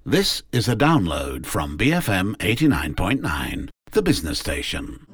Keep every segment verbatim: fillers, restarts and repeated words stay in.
This is a download from B F M eighty-nine point nine, the business station.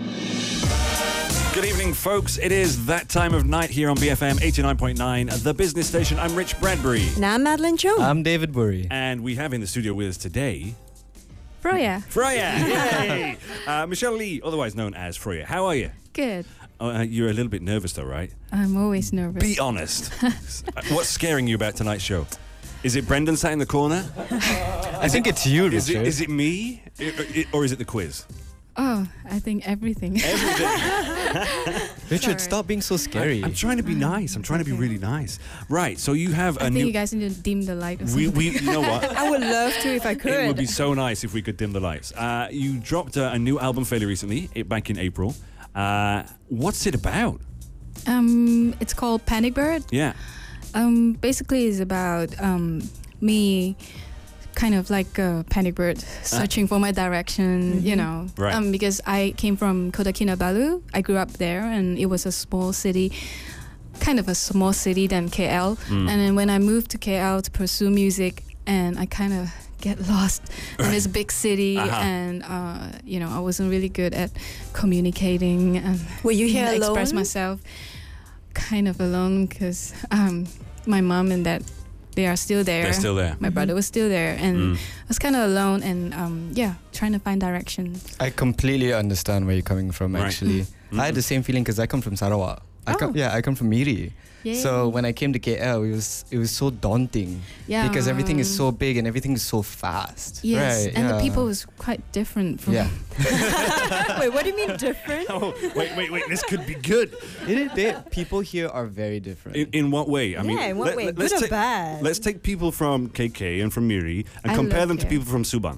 Good evening, folks. It is that time of night here on B F M eighty-nine point nine, the business station. I'm Rich Bradbury. And I'm Madeline Chung. I'm David Burry. And we have in the studio with us today... Freya. Freya! Yay! uh, Michelle Lee, otherwise known as Freya. How are you? Good. Uh, you're a little bit nervous though, right? I'm always nervous. Be honest. What's scaring you about tonight's show? Is it Brendan sat in the corner? I think it's you, Richard. Is it, is it me? I- I- or is it the quiz? Oh, I think everything. Everything. Richard, Sorry. stop being so scary. I'm trying to be nice. I'm trying to be Okay. really nice. Right, so you have a I think new... you guys need to dim the light or we, something. we, you know what? I would love to if I could. It would be so nice if we could dim the lights. Uh, you dropped a, a new album fairly recently, it, back in April. Uh, what's it about? Um, it's called Panic Bird. Yeah. Um, basically, it's about um me, kind of like a panic bird, searching for my direction. Mhm. You know, Right. um, because I came from Kota Kinabalu. I grew up there, and it was a small city. Kind of a small city than K L. Mm. And then when I moved to K L to pursue music, and I kind of get lost in this big city, Uh-huh. and uh, you know, I wasn't really good at communicating and Were you here express alone? myself. Kind of alone because um, my mom and dad, they are still there. They're still there. My Mhm. brother was still there, and Mm. I was kind of alone, and um, yeah, trying to find direction. I completely understand where you're coming from, Right. actually. I had the same feeling because I come from Sarawak. I come, Oh. yeah, I come from Miri. Yeah. So when I came to K L, it was it was so daunting yeah, because everything is so um, big and everything is so fast. Yes, right, and yeah. the people was quite different from. Yeah. Wait, what do you mean different? Oh, wait, wait, wait. This could be good. It is, they, people here are very different. In, in what way? I mean, Yeah, in what way? let's Good or take, bad? Let's take people from K K and from Miri and I compare love them to K. people from Subang.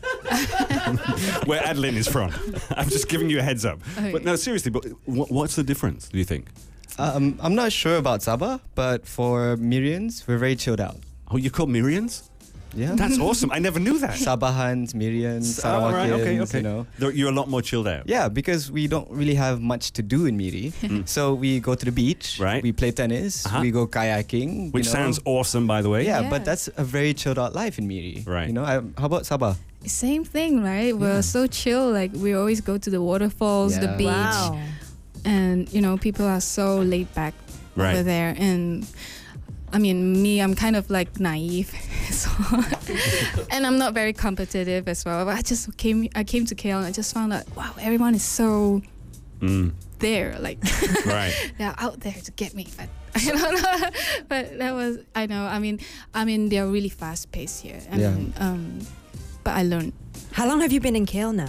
Where Adeline is from. I'm just giving you a heads up. Okay. But no, seriously, but wh- what's the difference, do you think? um, I'm not sure about Sabah, but for Mirians, we're very chilled out. Oh, you're called Mirians? Yeah. That's awesome. I never knew that. Sabahans, Mirians, Oh, Sarawakians, right, okay, okay. you know. They're- You're a lot more chilled out. Yeah, because we don't really have much to do in Miri. So we go to the beach, Right. we play tennis, Uh-huh. we go kayaking. Which you know. sounds awesome, by the way. Yeah, Yeah. but that's a very chilled out life in Miri. Right. You know, I, how about Sabah? Same thing, right? We're Yeah. so chill. Like we always go to the waterfalls, the Yeah. beach, Wow. and you know, people are so laid back Right. over there. And I mean, me, I'm kind of like naive, so and I'm not very competitive as well. But I just came, I came to K L and I just found out, wow, everyone is so Mm. there, like Right. they're out there to get me. But I don't know. But that was, I know. I mean, I mean, they're really fast paced here. I Yeah. mean, um, but I learned How long have you been in K L now?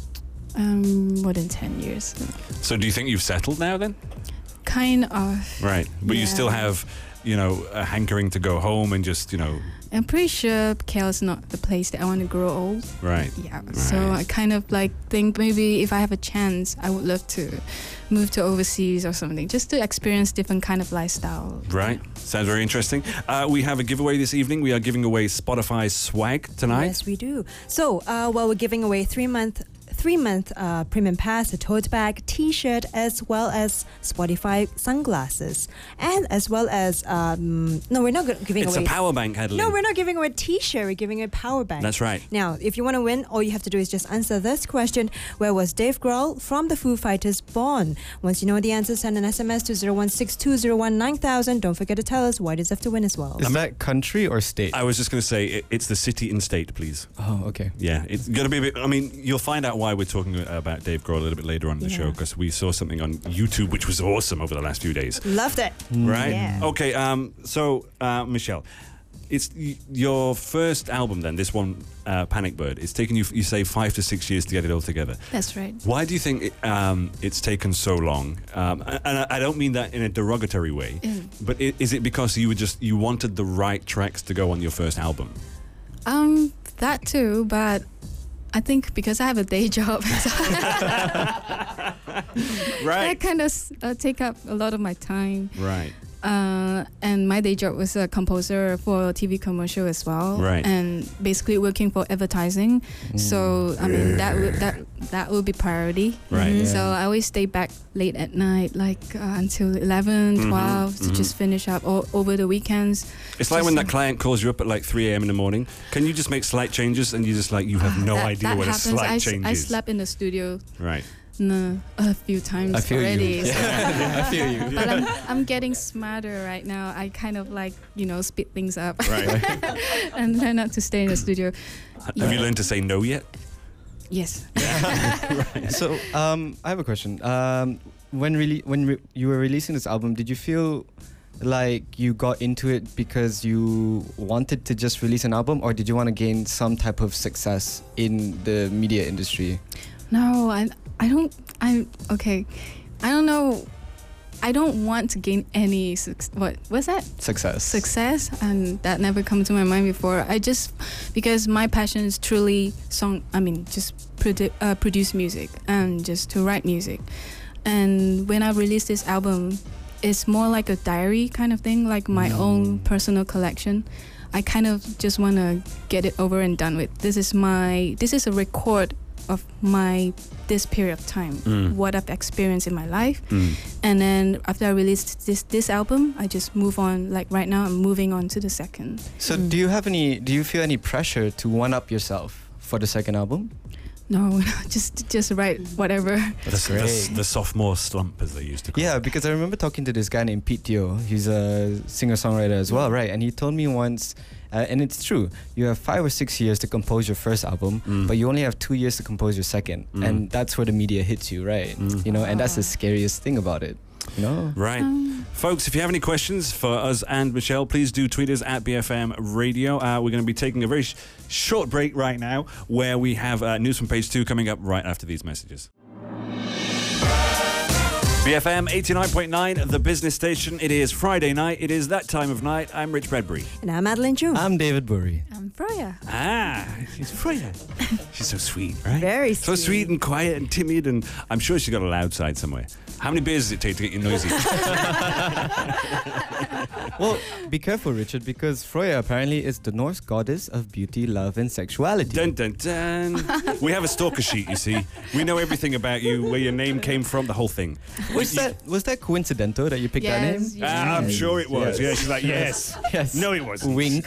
um, more than ten years. So do you think you've settled now then? Kind of. Right. But you Yeah. still have, you know, a hankering to go home and just, you know, I'm pretty sure K L is not the place that I want to grow old. right. Yeah. So Right. I kind of like think maybe if I have a chance, I would love to move to overseas or something, just to experience different kind of lifestyle. Right. Sounds very interesting. Uh, we have a giveaway this evening. We are giving away Spotify swag tonight. Yes, we do. So, uh, well, we're giving away three month. Three month uh, premium pass, a tote bag, T-shirt, as well as Spotify sunglasses, and as well as um, no, we're not go- giving It's away. a power bank, Adeline. no, we're not giving away a T-shirt. We're giving a power bank. That's right. Now, if you want to win, all you have to do is just answer this question: where was Dave Grohl from the Foo Fighters born? Once you know the answer, send an S M S to zero one six two zero one nine thousand. Don't forget to tell us why deserve to win as well. Is that country or state? I was just going to say it, it's the city and state, please. oh, okay. Yeah, it's going to be a bit. I mean, you'll find out why we're talking about Dave Grohl a little bit later on in the Yeah. show because we saw something on YouTube which was awesome over the last few days. Loved it. Right? Yeah. Okay, um, so, uh, Michelle, it's y- your first album then, this one, uh, Panic Bird. It's taken you, you say, five to six years to get it all together. That's right. Why do you think it, um, it's taken so long? Um, and I, I don't mean that in a derogatory way, Mm. but i- is it because you were just you wanted the right tracks to go on your first album? Um, that too, but I think because I have a day job, so that Right. kind of uh, take up a lot of my time. Right. Uh, and my day job was a composer for a T V commercial as well. Right. And basically working for advertising. So I mean that would that that would be priority. Right. Mhm. So I always stay back late at night, like uh, until eleven, Mhm, twelve, to mhm. just finish up o- over the weekends. It's like when Just- that client calls you up at like three a.m. in the morning. Can you just make slight changes? And you just like, you have no that, idea that what happens. a slight I, s- change I is. slept in the studio Right. no, a few times I feel already. you. so- Yeah, I feel you. But I'm, I'm getting smarter right now. I kind of like, you know, speed things up Right. and learn not to stay in the studio. Have you learned to say no yet? Yes. So um, I have a question. Um, when really when re- you were releasing this album, did you feel like you got into it because you wanted to just release an album, or did you want to gain some type of success in the media industry? No, I, I don't, I, okay. I don't know. I don't want to gain any, suc- what, what's that? Success. Success, and that never come to my mind before. I just, because my passion is truly song, I mean, just produ- uh, produce music and just to write music. And when I released this album, it's more like a diary kind of thing, like my Mm. own personal collection. I kind of just want to get it over and done with. This is my, this is a record of my, this period of time, Mm. what I've experienced in my life. Mm. And then after I released this this album, I just move on. Like right now, I'm moving on to the second. So Mm. do you have any? Do you feel any pressure to one up yourself for the second album? No, just just write whatever. The, the, great. the sophomore slump, as they used to call Yeah, it. because I remember talking to this guy named Pete Teo. He's a singer-songwriter as well, right? And he told me once, uh, and it's true, you have five or six years to compose your first album, Mm. but you only have two years to compose your second. Mm. And that's where the media hits you, right? Mm. You know, and that's the Ah. scariest thing about it. You know? Right. Um, Folks, if you have any questions for us and Michelle, please do tweet us at B F M Radio. Uh, we're going to be taking a very sh- short break right now, where we have uh, news from page two coming up right after these messages. B F M eighty-nine point nine, the business station. It is Friday night. It is that time of night. I'm Rich Bradbury. And I'm Madeline June. I'm David Burry. I'm Freya. Ah, she's Freya. She's so sweet, right? Very So sweet. sweet and quiet and timid, and I'm sure she's got a loud side somewhere. How many beers does it take to get you noisy? Well, be careful, Richard, because Freya apparently is the Norse goddess of beauty, love, and sexuality. Dun dun dun. We have a stalker sheet, you see. We know everything about you, where your name came from, the whole thing. Was that was that coincidental that you picked that name? Yes, yes. Ah, I'm sure it was. Yes. Yeah, she's like, yes. Yes. No, it wasn't. Wink.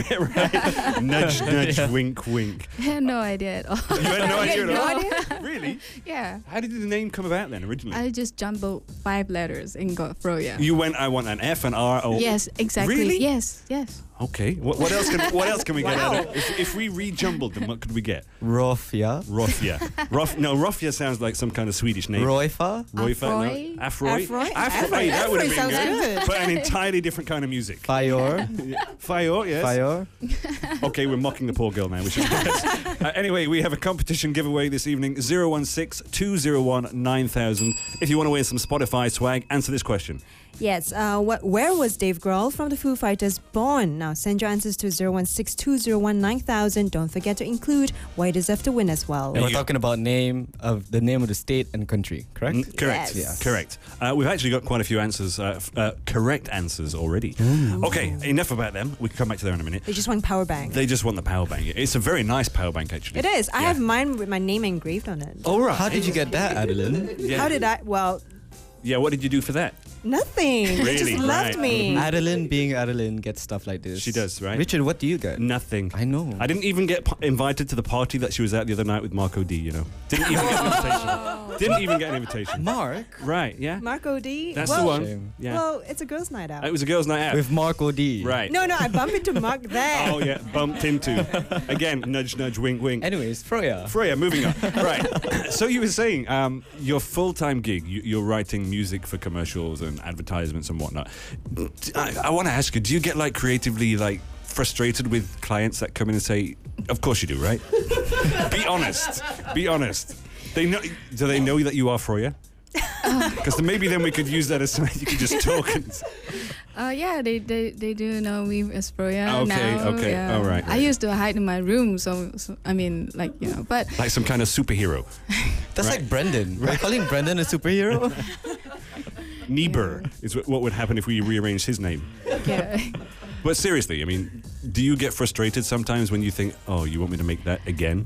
Right. Nudge, nudge, wink, wink. I had no idea at all. You had no idea at No all? idea. Really? Yeah. How did the name come about then, originally? I just jumbled five letters and got Freya. You went, I want an F, an R, or... Yes, exactly. Really? Yes, yes. Okay. What, what else can What else can we get Wow. out of it? If, if we rejumbled them, what could we get? Rofia. Rofia. Rof, no, Rofia sounds like some kind of Swedish name. Roifa. Roifa, Afroy? no. Afroy. Afroy? Afroy. That would have Afroy been sounds good. good. But an entirely different kind of music. Fayor. Fayor, yes. Fayor. Okay, we're mocking the poor girl now. We should uh, Anyway, we have a competition giveaway this evening. zero one six, two zero one, nine thousand. If you want to win some Spotify swag, answer this question. Yes, uh, what, where was Dave Grohl from the Foo Fighters born? Now send your answers to zero one six, two zero one, nine thousand. Don't forget to include why you deserve to win as well. And we're you- talking about name of the name of the state and country, correct? Mm, correct. Yes. Yes. Correct. Uh, we've actually got quite a few answers, uh, f- uh, correct answers already. Okay, enough about them. We can come back to that in a minute. They just want power bank. They just want the power bank. It's a very nice power bank, actually. It is. I Yeah. have mine with my name engraved on it. All right. How did you get that, Adeline? Yeah. How did I? Well, Yeah, what did you do for that? nothing. They Really? just loved Right. me. Adeline being Adeline gets stuff like this. She does, right? Richard, what do you get? Nothing. I know. I didn't even get p- invited to the party that she was at the other night with Marco D, you know. Didn't even get an invitation. Didn't even get an invitation. Mark? Right, yeah. Marco D. That's well, the one. Shame. Yeah. Well, it's a girls' night out. It was a girls' night out. With Marco D. Right. no, no, I bumped into Mark there. Oh, yeah. Bumped into. Again, nudge, nudge, wink, wink. Anyways, Freya. Freya, moving on. Right. So you were saying um, your full-time gig, you, you're writing music for commercials and advertisements and whatnot. I, I want to ask you, do you get like creatively like frustrated with clients that come in and say, "Of course you do, right?" Be honest. Be honest. They know. Do they know that you are Freya? Because maybe then we could use that as something you could just talk and. Uh, yeah, they, they, they do know me as Freya Okay, now. okay, yeah. all right. I used to hide in my room, so, so I mean, like, you know, but Like some kind of superhero. That's Right. like Brendan. We're calling Brendan a superhero? Niebuhr is wh- what would happen if we rearranged his name. Yeah. But seriously, I mean, do you get frustrated sometimes when you think, oh, you want me to make that again?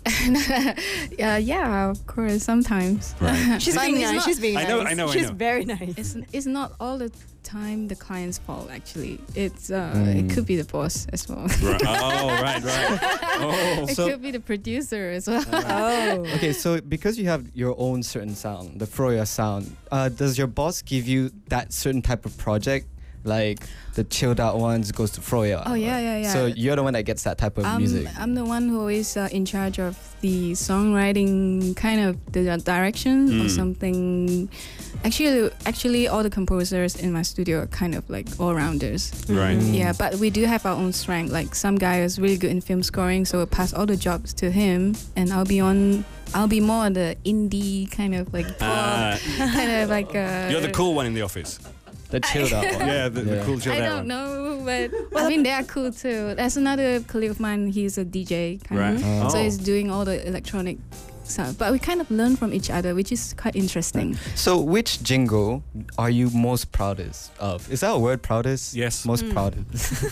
yeah, yeah, of course, sometimes. Right. She's But being it's nice. not- She's being I know, nice. I know, I She's know. very nice. It's it's not all the time the client's fault. Actually, it's uh, Mm. it could be the boss as well. Right. Oh, right, right. Oh, It So- could be the producer as well. Oh. Okay, so because you have your own certain sound, the Froya sound, uh, does your boss give you that certain type of project? Like the chilled out ones goes to Froya. Oh, yeah, yeah, yeah. So you're the one that gets that type of I'm, music. I'm the one who is uh, in charge of the songwriting, kind of the direction Mm. or something. Actually, actually, all the composers in my studio are kind of like all rounders. right. Mm. Yeah, but we do have our own strength. Like some guy is really good in film scoring, so we'll pass all the jobs to him, and I'll be on. I'll be more on the indie kind of like pop, Uh, kind of like. Uh, you're the cool one in the office. The chilled out one. Yeah, the, the Yeah. cool chilled I out don't one. know, but I mean they are cool too. There's another colleague of mine. He's a D J, kind Right. of. Oh. So he's doing all the electronic sound. But we kind of learn from each other, which is quite interesting. So which jingle are you most proudest of? Is that a word, proudest? Yes. Most Mm. proudest.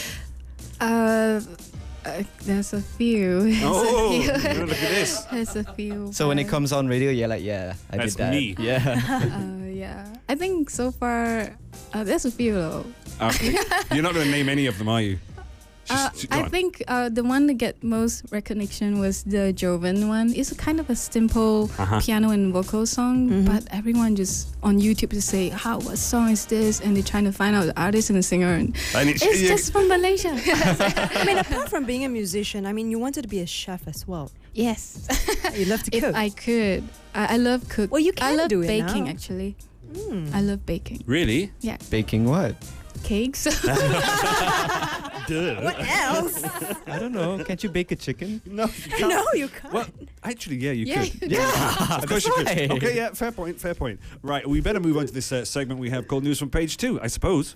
Uh, uh, there's a few. There's Oh, a few. look at this. There's a few. So when it but, comes on radio, you're like, yeah, I That's did that. me. Yeah. uh, yeah, I think so far uh, there's a few though. Okay. You're not going to name any of them, are you? Uh, Just- go I on. think uh, the one that get most recognition was the Joven one. It's a kind of a simple Uh-huh. piano and vocal song, Mhm. but everyone just on YouTube just say, "How? What song is this?" And they're trying to find out the artist and the singer. And And it's, it's yeah, just from Malaysia. I mean, apart from being a musician, I mean, you wanted to be a chef as well. yes, You love to if cook. I could, I, I love cook. Well, you I can love do it baking now. actually. Mm. I love baking. Really? Baking what? Cakes. Duh. What else? I don't know. Can't you bake a chicken? No. No, you can't. Well, actually, yeah, you Yeah, could. you of course you could. right. Okay, yeah, fair point, fair point. Right, we better move on to this uh, segment we have called News from Page Two, I suppose.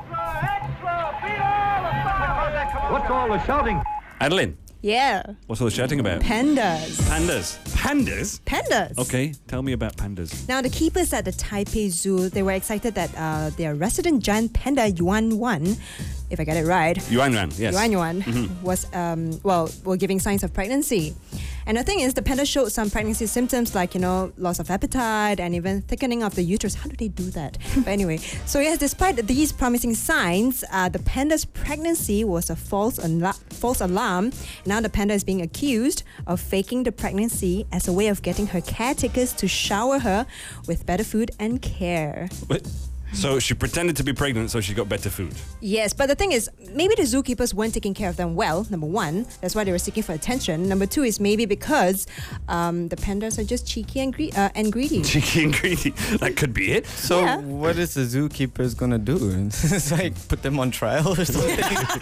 What's all the shouting? Adeline, Yeah. what's all the shouting about? Pandas. Pandas. Pandas? Pandas. Okay, tell me about pandas. Now, the keepers at the Taipei Zoo, they were excited that uh, their resident giant panda Yuan Wan, if I get it right, Yuan Yuan, yes. Yuan Yuan, was, um, well, were giving signs of pregnancy. And the thing is, the panda showed some pregnancy symptoms like, you know, loss of appetite and even thickening of the uterus. How do they do that? But anyway, so yes, despite these promising signs, uh, the panda's pregnancy was a false, ala- false alarm. Now the panda is being accused of faking the pregnancy as a way of getting her caretakers to shower her with better food and care. What? So she pretended to be pregnant so she got better food. Yes, but the thing is, maybe the zookeepers weren't taking care of them well, number one. That's why they were seeking for attention. Number two is maybe because um, the pandas are just cheeky and, gre- uh, and greedy. Cheeky and greedy. That could be it. So Yeah. what is the zookeepers gonna do? It's like put them on trial or something?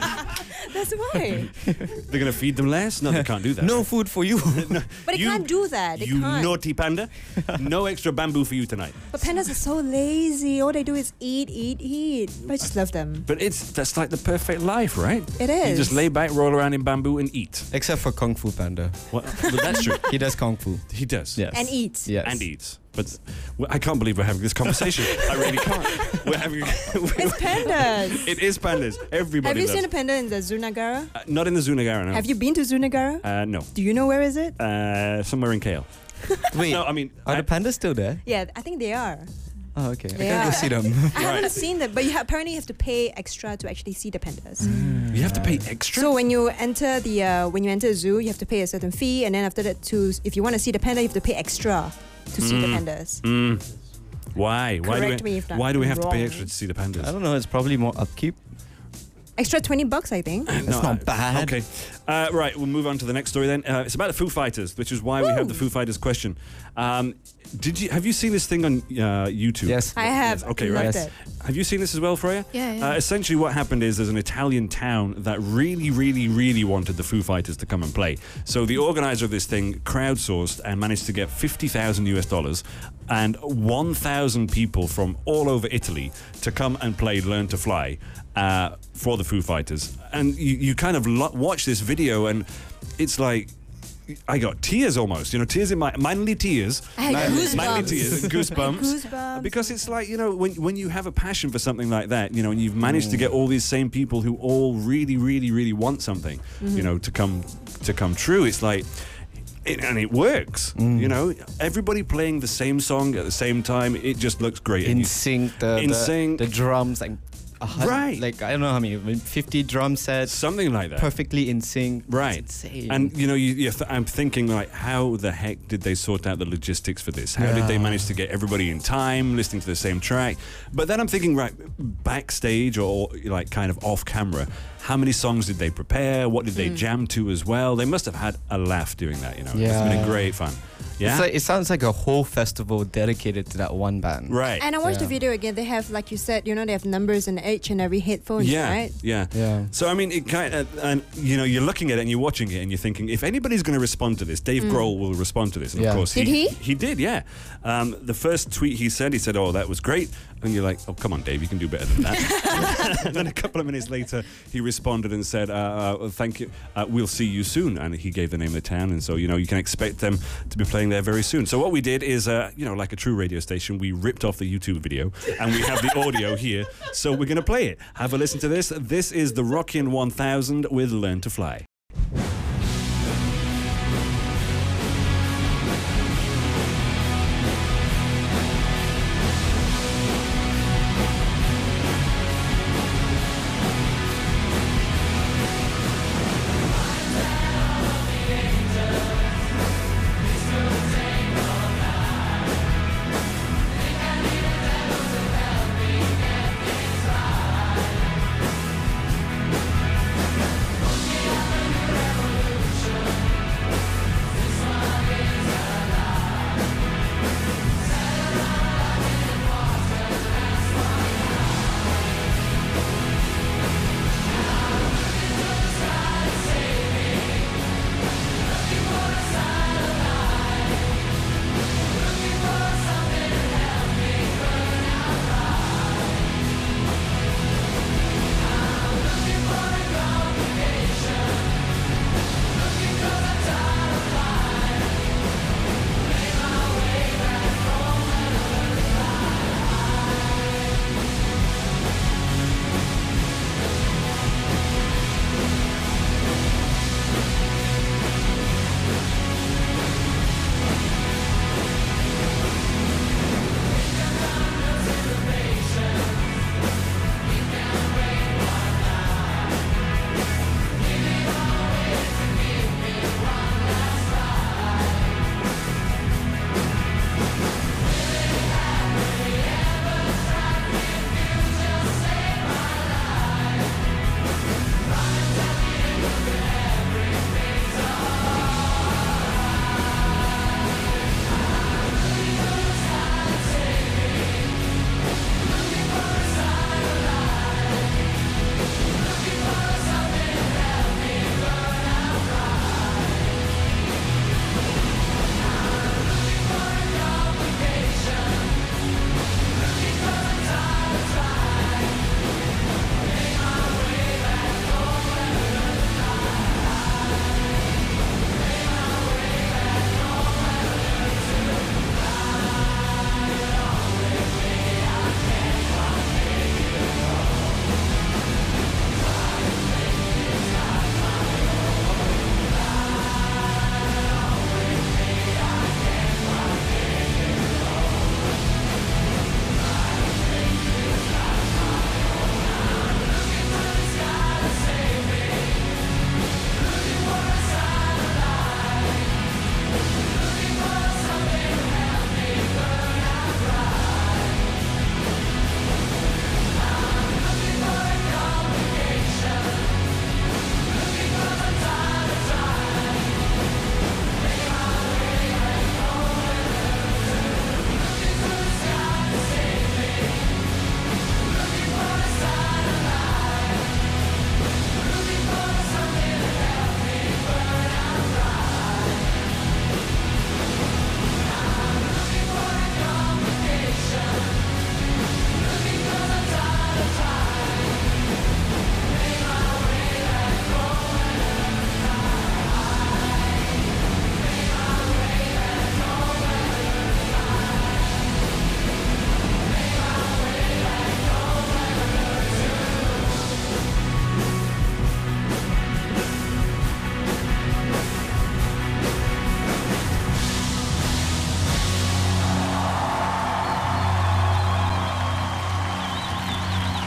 That's why. They're going to feed them less? No, they can't do that. No food for you. But they You- can't do that. They You can't. naughty panda. No extra bamboo for you tonight. But pandas are so lazy. All they do is eat, eat, eat. But I just love them. But it's that's like the perfect life, right? It You is. just lay back, roll around in bamboo and eat. Except for Kung Fu Panda. Well, but that's true. He does Kung Fu. He does. Yes. And eat. Yes. And eats. But well, I can't believe we're having this conversation. I really can't. We're having. It's pandas. It is pandas. Everybody Have you does. seen a panda in the Zunagara? Uh, not in the Zunagara, no. Have you been to Zunagara? Uh, no. Do you know where is it? Uh, somewhere in K L. Wait, No, I mean. are I- the pandas still there? Yeah, I think they are. Oh, okay. I They gotta go are. see them. I haven't Right. seen them, but you ha- apparently have to pay extra to actually see the pandas. you have to pay extra. So when you enter the uh, when you enter a zoo, you have to pay a certain fee, and then after that, to if you want to see the panda, you have to pay extra to see the pandas. Mm. Why? Why Correct do me we? if I'm Why do we have to pay wrong. extra to see the pandas? I don't know. It's probably more upkeep. Extra twenty bucks, I think. That's No, not I- bad. Okay. Uh, right, we'll move on to the next story then. Uh, it's about the Foo Fighters, which is why we have the Foo Fighters question. Um, did you have you seen this thing on uh, YouTube? Yes. I have. Yes, okay, loved right. Yes. it. Have you seen this as well, Freya? Yeah, yeah. Uh, essentially, what happened is there's an Italian town that really, really, really wanted the Foo Fighters to come and play. So the organizer of this thing crowdsourced and managed to get fifty thousand US dollars and one thousand people from all over Italy to come and play Learn to Fly uh, for the Foo Fighters. And you, you kind of lo- watch this video and it's like, I got tears almost, you know, tears in my manly tears, I had manly, goosebumps. manly tears and goosebumps, Goosebumps. because it's like, you know, when when you have a passion for something like that, you know, and you've managed to get all these same people who all really, really, really want something, Mm-hmm. you know, to come to come true. It's like. It, and it works, you know. Everybody playing the same song at the same time. It just looks great. And In you- sync, the, In the, sync. the drums, like, a hun- Right. like, I don't know how many, fifty drum sets, something like that. perfectly in sync. Right. It's insane. And you know, you, you th- I'm thinking like, how the heck did they sort out the logistics for this? How did they Yeah. manage to get everybody in time, listening to the same track? But then I'm thinking, right, backstage or like kind of off camera, how many songs did they prepare? What did they jam to as well? They must have had a laugh doing that. You know, it's been Yeah. a great fun. Yeah. It's like, it sounds like a whole festival dedicated to that one band. right. And I watched the Yeah. video again. They have, like you said, you know, they have numbers in each and every headphones, Yeah, right? yeah, Yeah. So I mean, it kind of, and you know, you're looking at it and you're watching it and you're thinking, if anybody's going to respond to this, Dave Grohl will respond to this. And Yeah. of course, Did he? He did, yeah. Um, the first tweet he said, he said, "Oh, that was great," and you're like, "Oh, come on, Dave, you can do better than that." And then a couple of minutes later, he responded and said, uh, uh, "Thank you. Uh, we'll see you soon." And he gave the name of the town, and so you know, you can expect them to be playing there very soon. So what we did is, uh, you know, like a true radio station, we ripped off the YouTube video and we have the audio here. So we're going to play it. Have a listen to this. This is the Rockin' one thousand with Learn to Fly. Thank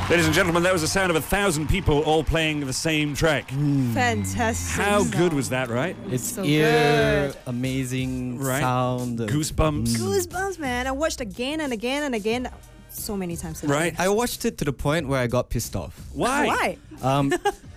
Ladies and gentlemen, that was the sound of a thousand people all playing the same track. Fantastic. How good song. was that, right? It's So ear good. amazing Right. sound. Goosebumps. Goosebumps, man. I watched again and again and again so many times today. Right. I watched it to the point where I got pissed off. Why? Why? Um,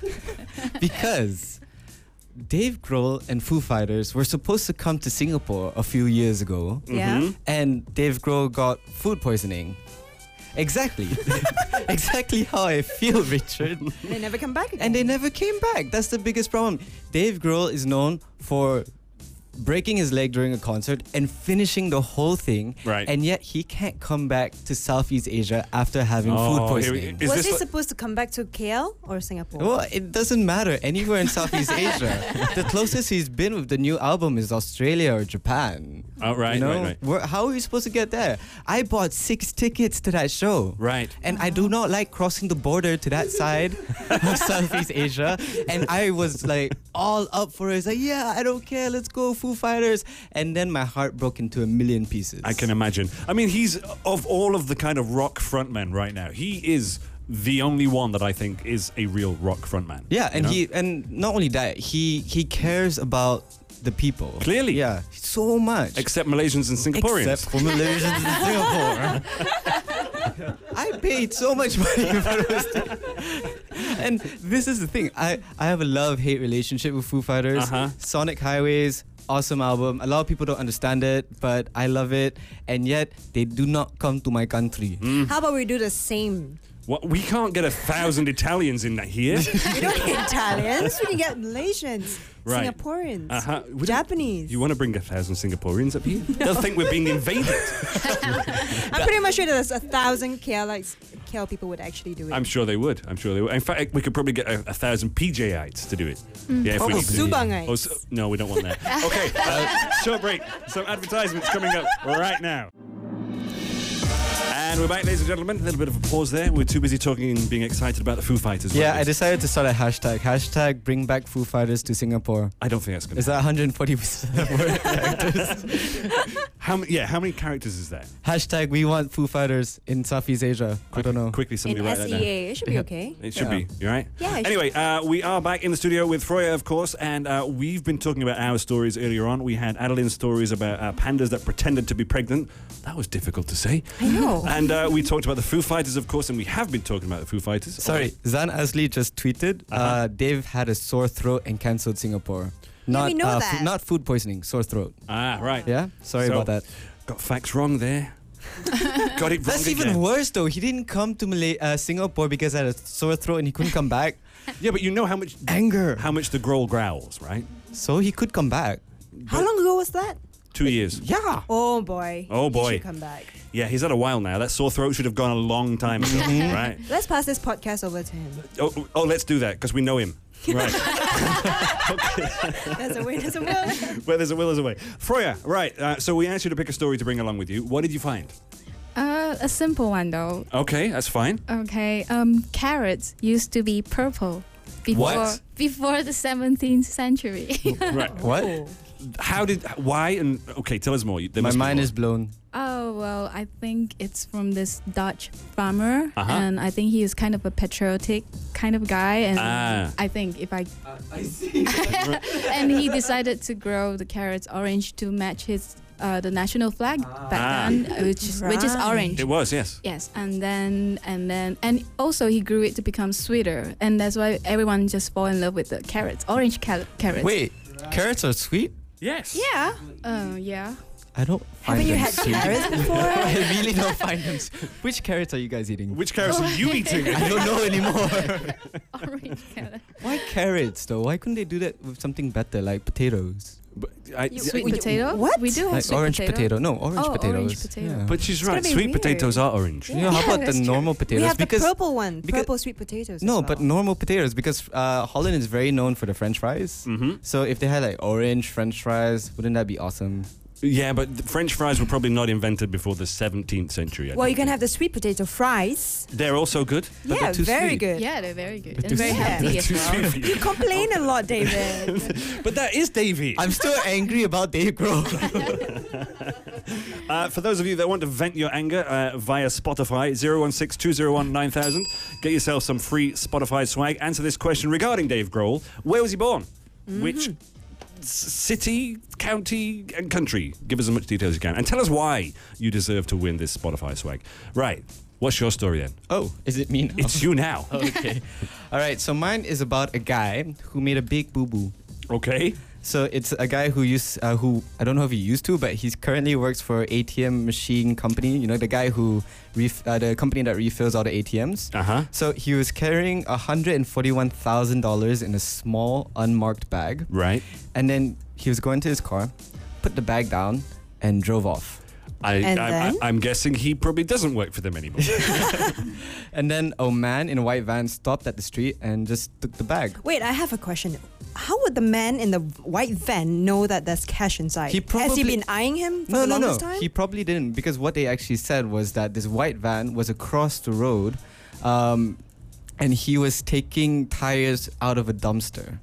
because Dave Grohl and Foo Fighters were supposed to come to Singapore a few years ago, Yeah. Mhm. and Dave Grohl got food poisoning. Exactly. Exactly how I feel, Richard. They never come back again. And they never came back. That's the biggest problem. Dave Grohl is known for breaking his leg during a concert and finishing the whole thing. Right. And yet he can't come back to Southeast Asia after having Oh, food here we- poisoning. is Was this he what- supposed to come back to K L or Singapore? Well, it doesn't matter. Anywhere in Southeast Asia. The closest he's been with the new album is Australia or Japan. Oh, right, You know? right, right. Where, how are we supposed to get there? I bought six tickets to that show. Right. And I do not like crossing the border to that side of Southeast Asia. And I was like all up for it. It's like, yeah, I don't care. Let's go, Foo Fighters. And then my heart broke into a million pieces. I can imagine. I mean, he's, of all of the kind of rock frontmen right now, he is the only one that I think is a real rock frontman. Yeah, and you know? he and not only that, he he cares about the people. Clearly. Yeah, so much. Except Malaysians and Singaporeans. Except for Malaysians in Singapore. I paid so much money for those tickets. And this is the thing. I, I have a love-hate relationship with Foo Fighters. Uh-huh. Sonic Highways, awesome album. A lot of people don't understand it, but I love it. And yet, they do not come to my country. How about we do the same? What, we can't get a thousand Italians in here. We don't get Italians. We can get Malaysians, Right. Singaporeans, Uh-huh. We don't- Japanese. You want to bring a thousand Singaporeans up here? They'll think we're being invaded. I'm pretty much sure there's a thousand K L, like, K L people would actually do it. I'm sure they would. I'm sure they would. In fact, we could probably get a, a thousand P J ites to do it. Yeah, if we Oh, need to. Subangites. Oh, so, no, we don't want that. Okay, uh, short break. Some advertisements coming up right now. And we're back, ladies and gentlemen. A little bit of a pause there. We're too busy talking and being excited about the Foo Fighters. Yeah, weren't I we? decided to start a hashtag. Hashtag bring back Foo Fighters to Singapore. I don't think that's going to Is that one hundred forty word characters? How many? Yeah, how many characters is there? Hashtag we want Foo Fighters in Southeast Asia. I don't know. Quickly, somebody In write that down. S E A, it should be Yeah. okay. It should Yeah. be. You right? Yeah, it should Anyway, uh, we are back in the studio with Froya, of course, and uh, we've been talking about our stories earlier on. We had Adeline's stories about uh, pandas that pretended to be pregnant. That was difficult to say. I know. And uh, we talked about the Foo Fighters, of course, and we have been talking about the Foo Fighters. Sorry, Zan Asli just tweeted. uh Uh-huh. Dave had a sore throat and cancelled Singapore. Not we know uh, that. fu- not food poisoning, sore throat. Ah, right. Yeah, sorry So- about that. Got facts wrong there. Got it wrong That's even again. worse though. He didn't come to Malay- uh, Singapore because I had a sore throat and he couldn't come back. Yeah, but you know how much Anger. how much the Grohl growls, right? So he could come back. How long ago was that? Two years. Yeah. Oh boy. Oh, He boy. should come back. Yeah, he's had a while now. That sore throat should have gone a long time ago, right? Let's pass this podcast over to him. Oh, oh, oh, let's do that because we know him. Right. There's a way, there's a will. Where there's a will, there's a way. Froya, right. Uh, so we asked you to pick a story to bring along with you. What did you find? Uh, a simple one though. Okay, that's fine. Okay. Um, carrots used to be purple before What? before the seventeenth century. Right. What? Oh. How did? Why? And okay, tell us more. There My must be mind more. is blown. Oh, well, I think it's from this Dutch farmer. Uh-huh. And I think he is kind of a patriotic kind of guy. And Ah. I think if I. I see. and he decided to grow the carrots orange to match his uh, the national flag back Ah. then, uh, which is, which is Right. orange. It was, yes. Yes, and then and then and also he grew it to become sweeter, and that's why everyone just fall in love with the carrots, orange cal- carrots. Wait, carrots are sweet? Yes. Yeah. Oh yeah. I don't find Haven't you them had sweet. carrots before? I really don't find them sweet. Which carrots are you guys eating? Which carrots are you eating? I don't know anymore. Orange carrot. Why carrots though? Why couldn't they do that with something better like potatoes? But, I, You- Sweet Wait, potato? what? We do have Like sweet orange potato. potato. No, orange Oh, potatoes. orange potato. Yeah. but she's gonna right. be Sweet weird. potatoes are orange. You know, how Yeah, about the that's true. normal We potatoes? have the because purple one, because- purple sweet potatoes. no, as but well. normal potatoes because uh, Holland is very known for the French fries. Mm-hmm. So if they had like orange French fries, wouldn't that be awesome? Yeah, but the French fries were probably not invented before the seventeenth century. I Well, don't you can think. have the sweet potato fries. They're also good. But yeah, they're too very sweet. good. Yeah, they're very good But and very too- healthy as Too well. sweet for you. You complain a lot, David. But that is Davey. I'm still angry about Dave Grohl. Uh, for those of you that want to vent your anger uh, via Spotify, zero one six two zero one nine thousand, get yourself some free Spotify swag. Answer this question regarding Dave Grohl. Where was he born? Which s- city, county, and country? Give us as much detail as you can. And tell us why you deserve to win this Spotify swag. Right. What's your story then? Oh, is it me now? It's you now. Okay. All right. So mine is about a guy who made a big boo boo. Okay. So it's a guy who used, uh, who I don't know if he used to, but he's currently works for A T M machine company. You know, the guy who, ref- uh, the company that refills all the A T Ms. Uh huh. So he was carrying one hundred forty-one thousand dollars in a small unmarked bag, Right. and then he was going to his car, put the bag down, and drove off. I, And I, then? I, I'm guessing he probably doesn't work for them anymore. And then a man in a white van stopped at the street and just took the bag. Wait, I have a question. How would the man in the white van know that there's cash inside? He Has he probably- been eyeing him for No, the no, no. longest time? He probably didn't, because what they actually said was that this white van was across the road, um, and he was taking tires out of a dumpster.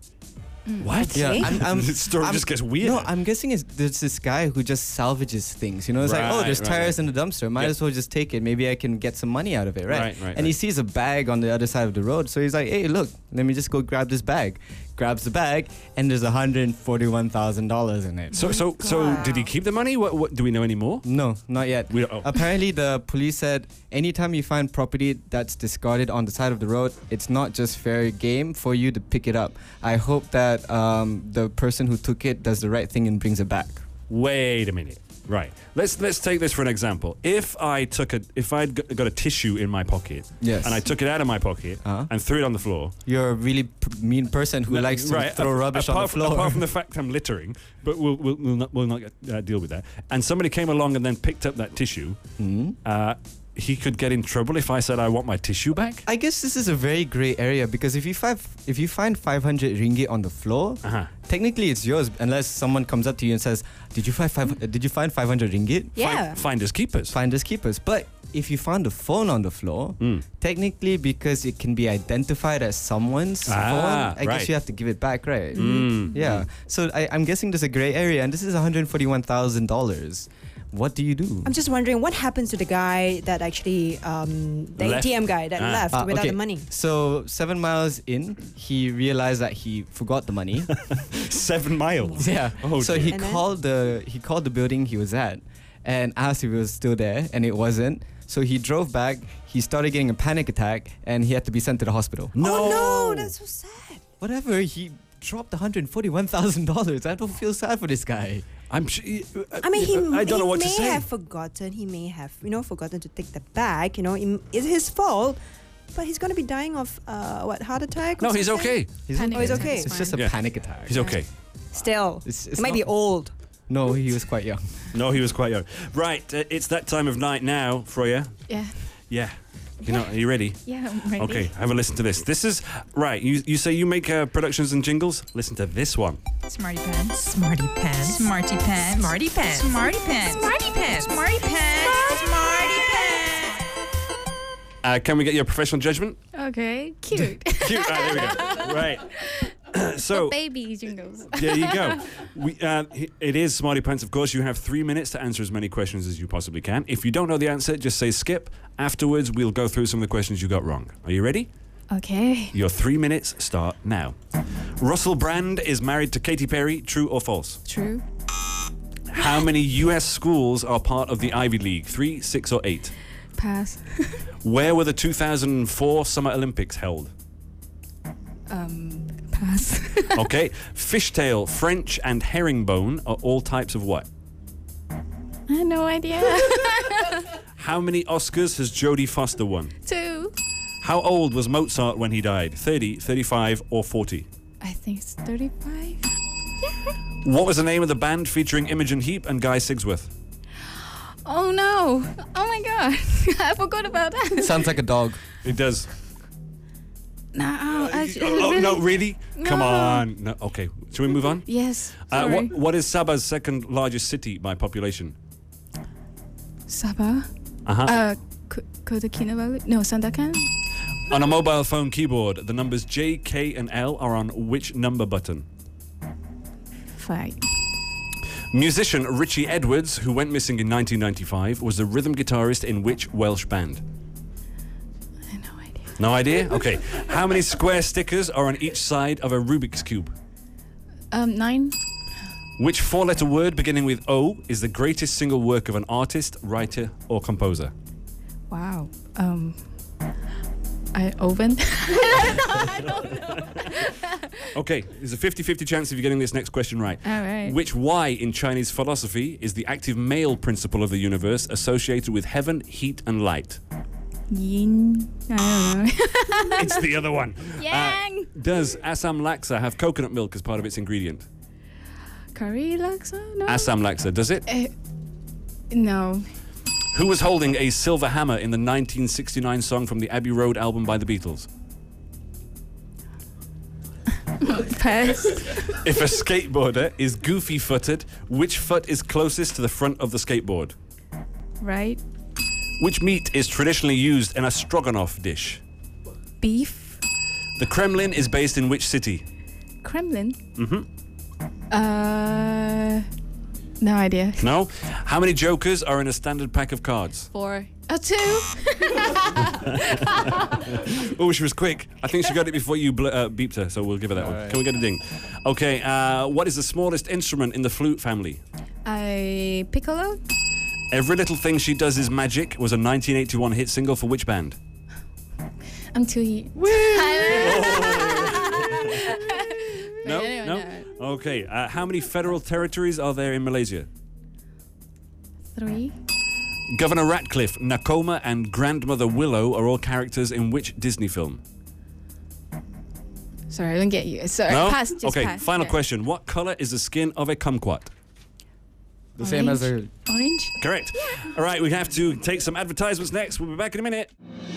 What? Yeah, I'm, I'm, the story I'm- just gets weird. No, I'm guessing it's there's this guy who just salvages things. You know, it's like, oh, Right, there's right, tires right. in the dumpster. Might Yeah. as well just take it. Maybe I can get some money out of it, right? Right, right, and he right. sees a bag on the other side of the road, so he's like, hey, look, let me just go grab this bag. Grabs the bag, and there's one hundred forty-one thousand dollars in it. So, so, so, did he keep the money? What, what? Do we know any more? No, not yet. We don't- oh. Apparently, the police said anytime you find property that's discarded on the side of the road, it's not just fair game for you to pick it up. I hope that um, the person who took it does the right thing and brings it back. Wait a minute. Right. Let's let's take this for an example. If I took a, if I'd g- got a tissue in my pocket, Yes. and I took it out of my pocket Uh-huh. and threw it on the floor. You're a really p- mean person who No, likes to right, throw a- rubbish on apart the from- floor. Apart from the fact I'm littering, but we'll we'll, we'll not, we'll not uh, deal with that. And somebody came along and then picked up that tissue. Hmm? Uh, he could get in trouble if I said I want my tissue back. I guess this is a very grey area, because if you find if you find five hundred ringgit on the floor, Uh-huh. technically it's yours unless someone comes up to you and says, "Did you find five? uh, Did you find five hundred ringgit?" yeah. Find, finders keepers. Finders keepers. But if you found a phone on the floor, Mm. technically, because it can be identified as someone's Ah, phone, I right. guess you have to give it back, right? Mm. Yeah. So I, I'm guessing there's a grey area, and this is one hundred forty-one thousand dollars. What do you do? I'm just wondering what happens to the guy that actually, um, the Left. A T M guy that Ah. left Ah, without okay. the money. So seven miles in, he realized that he forgot the money. Seven miles. Yeah. Oh, so dear. he And then? called the he called the building he was at and asked if it was still there, and it wasn't. So he drove back. He started getting a panic attack, and he had to be sent to the hospital. No. Oh no, that's so sad. Whatever. He dropped one hundred forty-one thousand dollars. I don't feel sad for this guy. I'm. Sh- I mean, he, I don't he know what may to say. have forgotten. He may have, you know, forgotten to take the bag. You know, it- it's his fault. But he's going to be dying of uh, what, heart attack? Or No, he's something? okay. He's Panic Oh, he's attack okay. is It's just a fine. Yeah. panic attack. He's okay. Still, It's- he it's might be not- old. No, he was quite young. No, he was quite young. Right, uh, it's that time of night now, Freya. Yeah. Yeah. You know, are you ready? Yeah, I'm ready. Okay, have a listen to this. This is right. You you say you make uh, productions and jingles. Listen to this one. Smarty pants. Smarty pants. Smarty pants. Smarty pants. Smarty pants. Smarty pants. Smarty pants. Smarty pants. Uh, can we get your professional judgment? Okay, cute. Cute. Right, there we go. Right. so Baby jingles. there you go. We, uh, it is Smarty Pants, of course. You have three minutes to answer as many questions as you possibly can. If you don't know the answer, just say skip. Afterwards, we'll go through some of the questions you got wrong. Are you ready? Okay. Your three minutes start now. Russell Brand is married to Katy Perry. True or false? True. How many U S schools are part of the Ivy League? Three, six, or eight? Pass. Where were the two thousand four Summer Olympics held? Um, pass. Okay. Fishtail, French, and herringbone are all types of what? I have no idea. How many Oscars has Jodie Foster won? Two. How old was Mozart when he died? thirty, thirty-five, or forty? I think it's thirty-five. What was the name of the band featuring Imogen Heap and Guy Sigsworth? Oh no. Oh my god. I forgot about that. Sounds like a dog. It does. No, actually, Oh, really? no, really? Come No. on. No. Okay. Shall we move on? Yes. Uh, Sorry. what, what is Sabah's second largest city by population? Sabah. Uh-huh. Uh, K- Kota Kinabalu. No, Sandakan. On a mobile phone keyboard, the numbers J, K, and L are on which number button? Five. Musician Richie Edwards, who went missing in nineteen ninety-five, was the rhythm guitarist in which Welsh band? I have no idea. No idea? Okay. How many square stickers are on each side of a Rubik's Cube? Um, nine. Which four-letter word beginning with O is the greatest single work of an artist, writer, or composer? Wow. Um, I open. Okay, there's a fifty-fifty chance of you getting this next question right. All right. Which Y in Chinese philosophy is the active male principle of the universe associated with heaven, heat, and light? Yin. I don't know. It's the other one. Yang. Does Assam Laksa have coconut milk as part of its ingredient? Curry laksa? No. Assam Laksa, does it? Eh, no. Who was holding a silver hammer in the nineteen sixty-nine song from the Abbey Road album by the Beatles? Pass. If a skateboarder is goofy-footed, which foot is closest to the front of the skateboard? Right. Which meat is traditionally used in a stroganoff dish? Beef. The Kremlin is based in which city? Kremlin. Mm-hmm. Uh, no idea. No? How many jokers are in a standard pack of cards? Four. A two. Oh, she was quick. I think she got it before you bl- uh, beeped her, so we'll give her that one. Alright. Can we get a ding? Okay, uh, what is the smallest instrument in the flute family? I piccolo. Every Little Thing She Does Is Magic was a nineteen eighty-one hit single for which band? I'm too he. No? Anyway, No? Okay, uh, how many federal territories are there in Malaysia? Three. Governor Ratcliffe, Nakoma, and Grandmother Willow are all characters in which Disney film? Sorry, I don't get you. Sorry. No? Pass. Just okay, pass. final Yeah. question. What color is the skin of a kumquat? The same as a. Orange. Correct. All right, we have to take some advertisements next. We'll be back in a minute.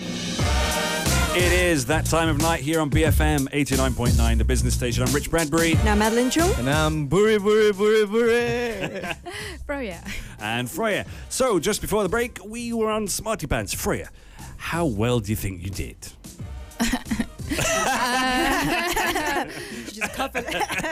It is that time of night here on B F M eighty-nine point nine, the business station. I'm Rich Bradbury. Now, Madeline Chung. And I'm buri buri buri buri. Bro, yeah. And Freya. So, just before the break, we were on Smarty Pants. Freya, how well do you think you did? Just covered.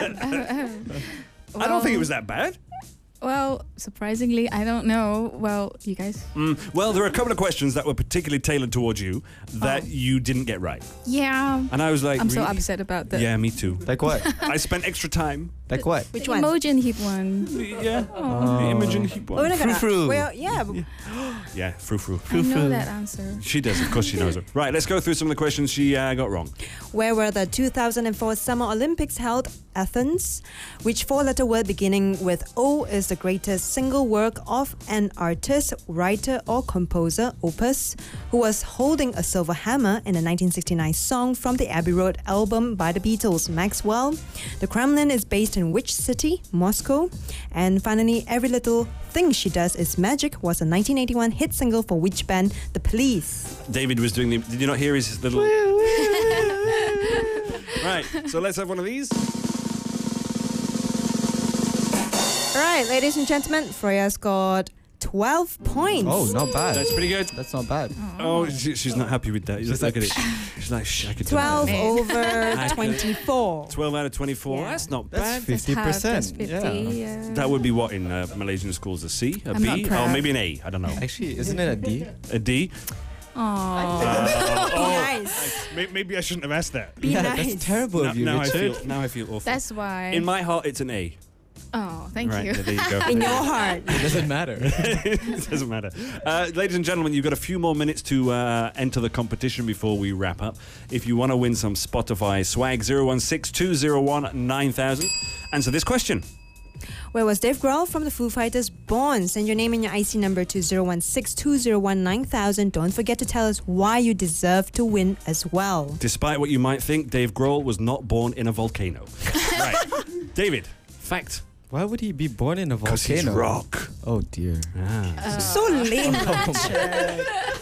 I don't think it was that bad. Well, surprisingly, I don't know. Well, you guys. Mm, well, there are a couple of questions that were particularly tailored towards you that Oh. you didn't get right. Yeah. And I was like, I'm so really? upset about that. Yeah, me too. Like what? I spent extra time. Like what? Which The one? Imogen heap one. Yeah. The Imogen heap Oh, we're one. not gonna. Frou-frou. Well, yeah. but- Yeah, frou frou. I know that answer. She does, of course she knows it. Right, let's go through some of the questions she uh, got wrong. Where were the two thousand four Summer Olympics held? Athens. Which four-letter word beginning with O is the greatest single work of an artist, writer, or composer, opus, who was holding a silver hammer in a nineteen sixty-nine song from the Abbey Road album by the Beatles, Maxwell? The Kremlin is based in which city? Moscow. And finally, Every Little Thing She Does Is Magic was a nineteen eighty-one hit single for which band? The Police. David was doing the. Did you not hear his little. Right, so let's have one of these. All right, ladies and gentlemen, Freya scored twelve points. Oh, not bad. That's pretty good. That's not bad. Oh, she, she's not happy with that. Just Just look like, at it. She's like, shh, I could do twelve that. over twenty-four. twelve out of twenty-four. Yeah. That's not That's bad. fifty That's half, that's percent. fifty. Yeah. Yeah. That would be what in uh, Malaysian schools? A C, a I'm B, not or proud. maybe an A. I don't know. Actually, isn't it a D? A D. Aww. Nice. May- Maybe I shouldn't have asked that. Be yeah, nice. that's terrible Now, of you, now I Richard. feel. Now I feel awful. That's why. In my heart, it's an A. Oh, thank right, you. There you go. In your heart. It doesn't matter. It doesn't matter. Uh, ladies and gentlemen, you've got a few more minutes to uh, enter the competition before we wrap up. If you want to win some Spotify swag, zero one six two zero one nine thousand. Answer this question. Where was Dave Grohl from the Foo Fighters born? Send your name and your I C number to zero one six two zero one nine thousand. Don't forget to tell us why you deserve to win as well. Despite what you might think, Dave Grohl was not born in a volcano. Right. David, fact Why would he be born in a Because he's volcano? rock. Oh dear. Ah. So lame, Richard.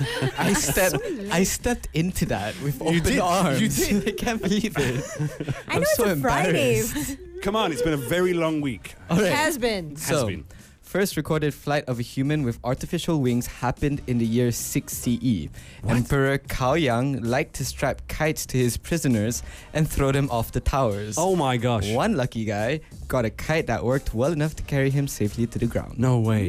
I stepped I stepped into that with open did, arms. you did. I can't believe it. I I'm know it's so a Friday. embarrassed. Come on, it's been a very long week. All right. Has been. Has So, been. first recorded flight of a human with artificial wings happened in the year six C E. Emperor Kaoyang liked to strap kites to his prisoners and throw them off the towers. Oh my gosh. One lucky guy got a kite that worked well enough to carry him safely to the ground. No way.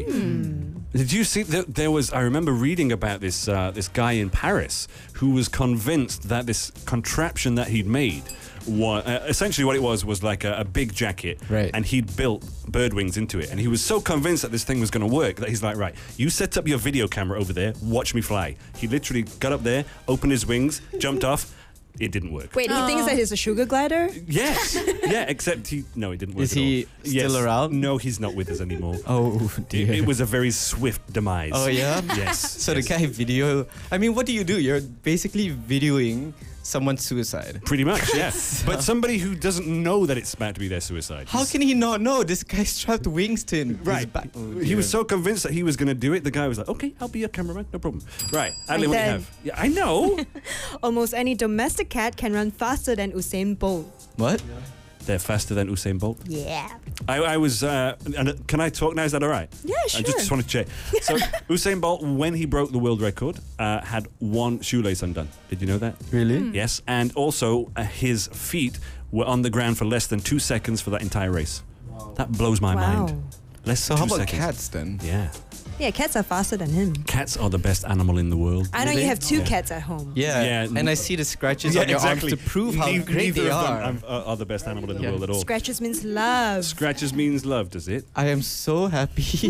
Did you see that there was? I remember reading about this uh, this guy in Paris who was convinced that this contraption that he'd made, wa- uh, essentially what it was was like a, a big jacket, Right. and he'd built bird wings into it, and he was so convinced that this thing was going to work that he's like, right, you set up your video camera over there, watch me fly. He literally got up there, opened his wings, jumped off. It didn't work. Wait, he thinks that he's a sugar glider? Yes. Yeah, except he no, it didn't work. Is at he all. still Yes. around? No, he's not with us anymore. Oh It, dear. it was a very swift demise. Oh yeah? Yes. So the yes. guy video I mean, what do you do? You're basically videoing someone's suicide. Pretty much, yeah. But somebody who doesn't know that it's about to be their suicide. How can he not know? This guy strapped wings to him. his Right. back- oh, He dear. was so convinced that he was going to do it. The guy was like, "Okay, I'll be your cameraman, no problem." Right, Adley, what do you then- have? Yeah, I know. Almost any domestic cat can run faster than Usain Bolt. What? They're faster than Usain Bolt. Yeah. I, I was. Uh, and, uh, can I talk now? Is that all right? Yeah, I sure. just, just want to check. So Usain Bolt, when he broke the world record, uh, had one shoelace undone. Did you know that? Really? Yes, and also uh, his feet were on the ground for less than two seconds for that entire race. That blows my Wow. mind. Less So than how two about seconds. cats then? Yeah, Yeah, cats are faster than him. cats are the best animal in the world. I know Really? you have two Yeah. cats at home. Yeah. Yeah, And I n- see the scratches Yeah, on your exactly. arms to prove how Ne- great neither they of are. them are, are the best animal in the Yeah. world at all. Scratches means love. Scratches means love, does it? I am so happy.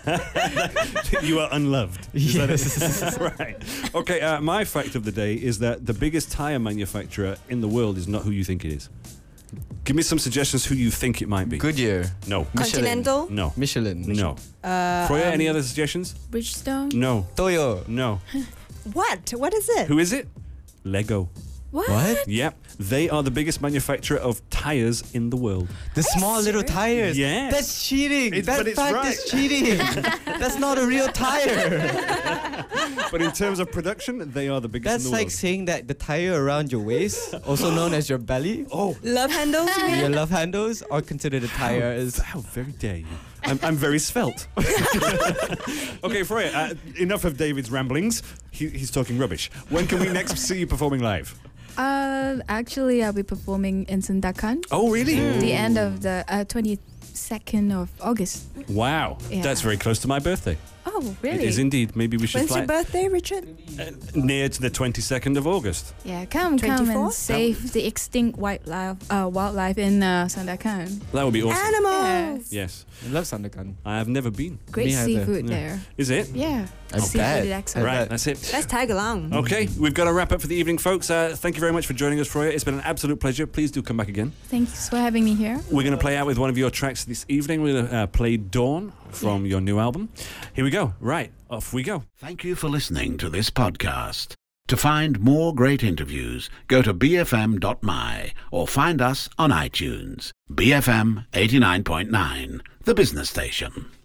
You are unloved. Is that Yes. it? Right. Okay, uh, my fact of the day is that the biggest tire manufacturer in the world is not who you think it is. Give me some suggestions who you think it might be. Goodyear. No. Michelin. Continental? No. Michelin. No. Uh, Freya, any um, other suggestions? Bridgestone. No. Toyo. No. What? What is it? Who is it? Lego. What? What? Yep. They are the biggest manufacturer of tires in the world. The small little tires. Yes. That's cheating. It's- that but it's fact right. is cheating. That's not a real tire. But in terms of production, they are the biggest That's in the like world. saying that the tire around your waist, also known as your belly, Oh, Love handles, you mean? your love handles, are considered a tire. As how very dare you. I'm, I'm very svelte. Okay, Freya, uh, enough of David's ramblings. He, he's talking rubbish. When can we next see you performing live? Uh, actually, I'll be performing in Sandakan. Oh, really? The end of the uh, twenty-second of August. Wow. Yeah. That's very close to my birthday. Oh, It really? is indeed. Maybe we should When's fly your birthday, Richard? uh, near to the twenty-second of August. Yeah, come, come and twenty-fourth? save the extinct wildlife, uh, wildlife in uh, Sandakan. That would be awesome. Animals! Yes. I love Sandakan. I have never been. Great Me either. seafood Yeah. there. Is it? Yeah. I seafood bet. is excellent. Right, bet. that's it. Let's tag along. Okay, we've got to wrap up for the evening, folks. Uh, thank you very much for joining us, Freya. It's been an absolute pleasure. Please do come back again. Thanks for having me here. We're going to play out with one of your tracks this evening. We're going to uh, play Dawn from your new album. Here we go. Right, off we go. Thank you for listening to this podcast. To find more great interviews, go to b f m dot m y or find us on iTunes. B F M eighty-nine point nine, the business station.